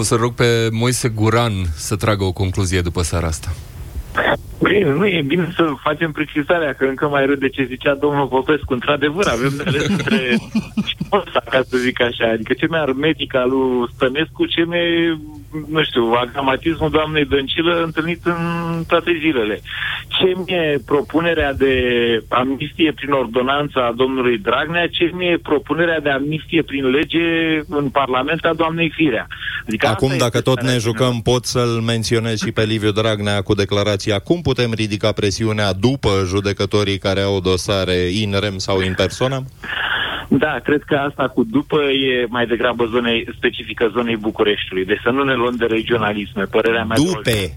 O să rog pe Moise Guran să tragă o concluzie după seara asta. Bine, nu e bine să facem precizarea, că încă mai râde ce zicea domnul Popescu. Într-adevăr, avem de ales între ca să zic așa, adică ce mai armetica lui Stănescu, ce mai, nu știu, agramatismul doamnei Dăncilă întâlnit în toate zilele. Ce mi-e propunerea de amnistie prin ordonanța a domnului Dragnea, ce mi-e propunerea de amnistie prin lege în Parlament a doamnei Firea. Adică acum, dacă tot ne jucăm, pot să-l menționez și pe Liviu Dragnea cu declarația. Cum putem ridica presiunea după judecătorii care au dosare in rem sau in persona? Da, cred că asta cu după e mai degrabă specifică zonei Bucureștiului. Deci să nu ne luăm de regionalisme. Părerea mea Dupe.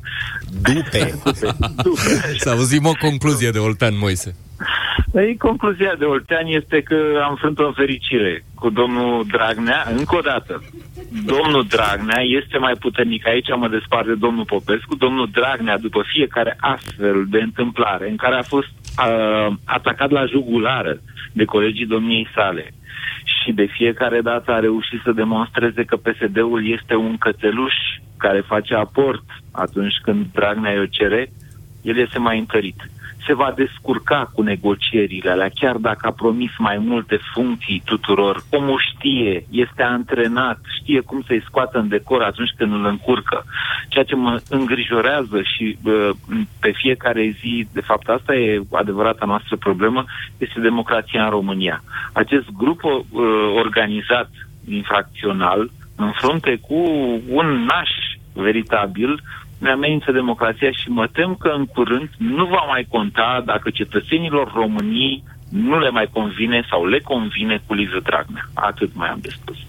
Să auzim o concluzie de Oltean, Moise. Concluzia de Oltean este că am frânt-o în fericire cu domnul Dragnea. Încă o dată, domnul Dragnea este mai puternic. Aici mă despart de domnul Popescu. Domnul Dragnea, după fiecare astfel de întâmplare în care a fost atacat la jugulară de colegii domniei sale și de fiecare dată a reușit să demonstreze că PSD-ul este un cățeluș care face aport atunci când Dragnea o cere, el este mai întărit. Se va descurca cu negocierile alea, chiar dacă a promis mai multe funcții tuturor. Omul știe, este antrenat, știe cum să-i scoată în decor atunci când îl încurcă. Ceea ce mă îngrijorează și pe fiecare zi, de fapt asta e adevărata noastră problemă, este democrația în România. Acest grup organizat infracțional, în frunte cu un naș veritabil, ne amenință democrația și mă tem că în curând nu va mai conta dacă cetățenilor României nu le mai convine sau le convine cu Liviu Dragnea. Atât mai am de spus.